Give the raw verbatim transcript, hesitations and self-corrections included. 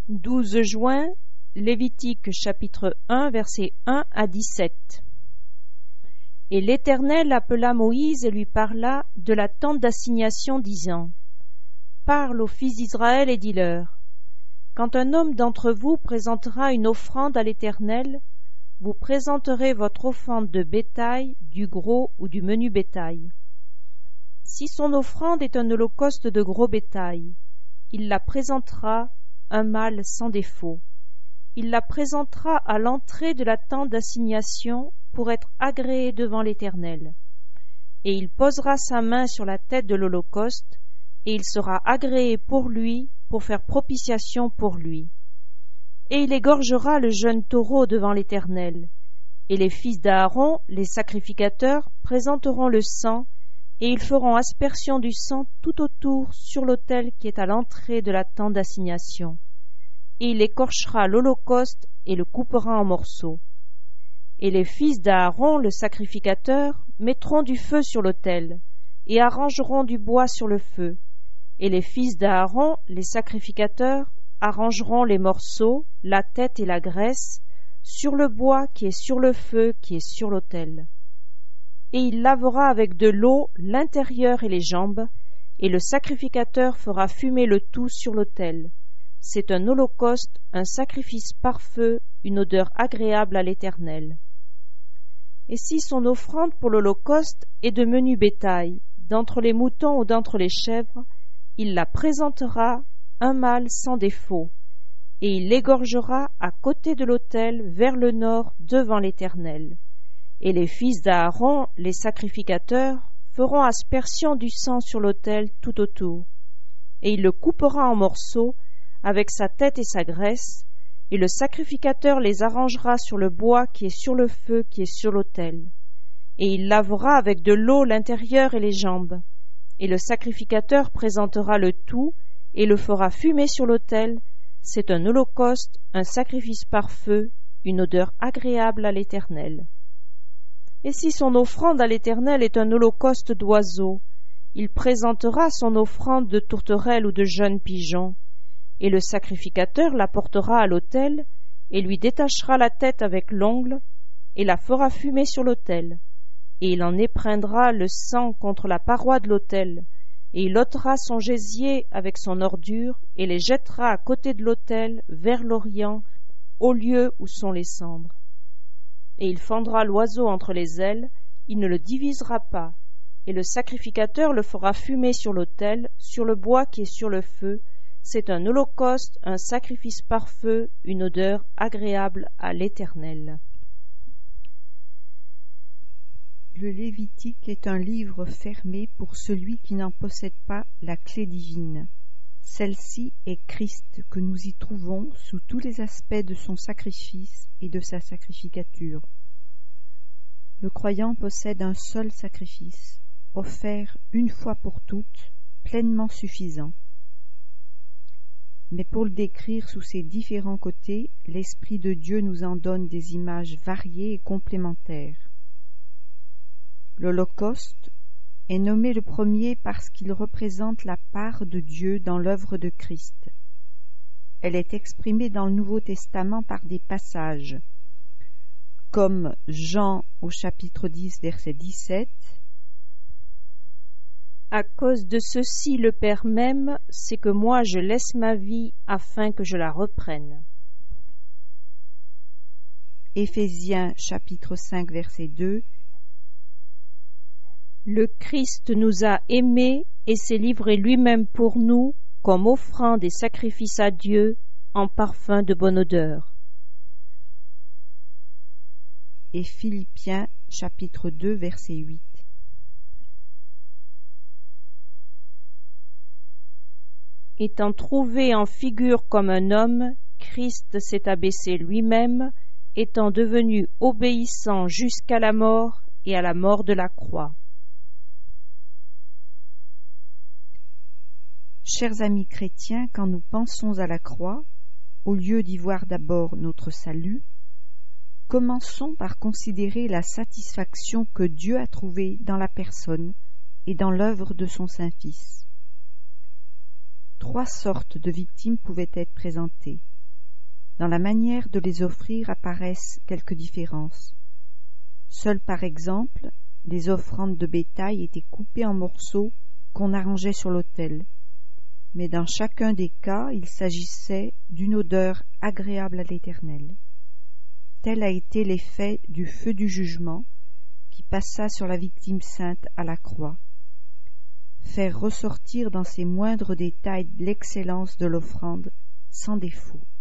douze juin, Lévitique chapitre un, versets un à dix-sept. Et l'Éternel appela Moïse et lui parla de la tente d'assignation, disant: Parle aux fils d'Israël et dis-leur: Quand un homme d'entre vous présentera une offrande à l'Éternel, vous présenterez votre offrande de bétail, du gros ou du menu bétail. Si son offrande est un holocauste de gros bétail, il la présentera un mâle sans défaut. Il la présentera à l'entrée de la tente d'assignation pour être agréé devant l'Éternel. Et il posera sa main sur la tête de l'holocauste, et il sera agréé pour lui, pour faire propitiation pour lui. Et il égorgera le jeune taureau devant l'Éternel. Et les fils d'Aaron, les sacrificateurs, présenteront le sang, et ils feront aspersion du sang tout autour sur l'autel qui est à l'entrée de la tente d'assignation. Et il écorchera l'holocauste et le coupera en morceaux. Et les fils d'Aaron, le sacrificateur, mettront du feu sur l'autel, et arrangeront du bois sur le feu. Et les fils d'Aaron, les sacrificateurs, arrangeront les morceaux, la tête et la graisse, sur le bois qui est sur le feu qui est sur l'autel. Et il lavera avec de l'eau l'intérieur et les jambes, et le sacrificateur fera fumer le tout sur l'autel. C'est un holocauste, un sacrifice par feu, une odeur agréable à l'Éternel. Et si son offrande pour l'holocauste est de menu bétail, d'entre les moutons ou d'entre les chèvres, il la présentera un mâle sans défaut, et il l'égorgera à côté de l'autel vers le nord devant l'Éternel. Et les fils d'Aaron, les sacrificateurs, feront aspersion du sang sur l'autel tout autour. Et il le coupera en morceaux, avec sa tête et sa graisse, et le sacrificateur les arrangera sur le bois qui est sur le feu qui est sur l'autel. Et il lavera avec de l'eau l'intérieur et les jambes, et le sacrificateur présentera le tout, et le fera fumer sur l'autel. C'est un holocauste, un sacrifice par feu, une odeur agréable à l'Éternel. Et si son offrande à l'Éternel est un holocauste d'oiseaux, il présentera son offrande de tourterelle ou de jeunes pigeons, et le sacrificateur la portera à l'autel, et lui détachera la tête avec l'ongle, et la fera fumer sur l'autel. Et il en épreindra le sang contre la paroi de l'autel, et il ôtera son gésier avec son ordure, et les jettera à côté de l'autel, vers l'Orient, au lieu où sont les cendres. Et il fendra l'oiseau entre les ailes, il ne le divisera pas, et le sacrificateur le fera fumer sur l'autel, sur le bois qui est sur le feu. C'est un holocauste, un sacrifice par feu, une odeur agréable à l'Éternel. Le Lévitique est un livre fermé pour celui qui n'en possède pas la clé divine. Celle-ci est Christ que nous y trouvons sous tous les aspects de son sacrifice et de sa sacrificature. Le croyant possède un seul sacrifice, offert une fois pour toutes, pleinement suffisant. Mais pour le décrire sous ses différents côtés, l'Esprit de Dieu nous en donne des images variées et complémentaires. L'Holocauste est nommé le premier parce qu'il représente la part de Dieu dans l'œuvre de Christ. Elle est exprimée dans le Nouveau Testament par des passages, comme Jean au chapitre dix, verset dix-sept. À cause de ceci, le Père m'aime, c'est que moi je laisse ma vie afin que je la reprenne. Éphésiens chapitre cinq, verset deux. Le Christ nous a aimés et s'est livré lui-même pour nous comme offrande et sacrifice à Dieu en parfum de bonne odeur. Et Philippiens chapitre deux, verset huit. Étant trouvé en figure comme un homme, Christ s'est abaissé lui-même, étant devenu obéissant jusqu'à la mort et à la mort de la croix. Chers amis chrétiens, quand nous pensons à la croix, au lieu d'y voir d'abord notre salut, commençons par considérer la satisfaction que Dieu a trouvée dans la personne et dans l'œuvre de son Saint-Fils. Trois sortes de victimes pouvaient être présentées. Dans la manière de les offrir apparaissent quelques différences. Seules par exemple, les offrandes de bétail étaient coupées en morceaux qu'on arrangeait sur l'autel. Mais dans chacun des cas, il s'agissait d'une odeur agréable à l'Éternel. Tel a été l'effet du feu du jugement qui passa sur la victime sainte à la croix. Faire ressortir dans ses moindres détails l'excellence de l'offrande sans défaut.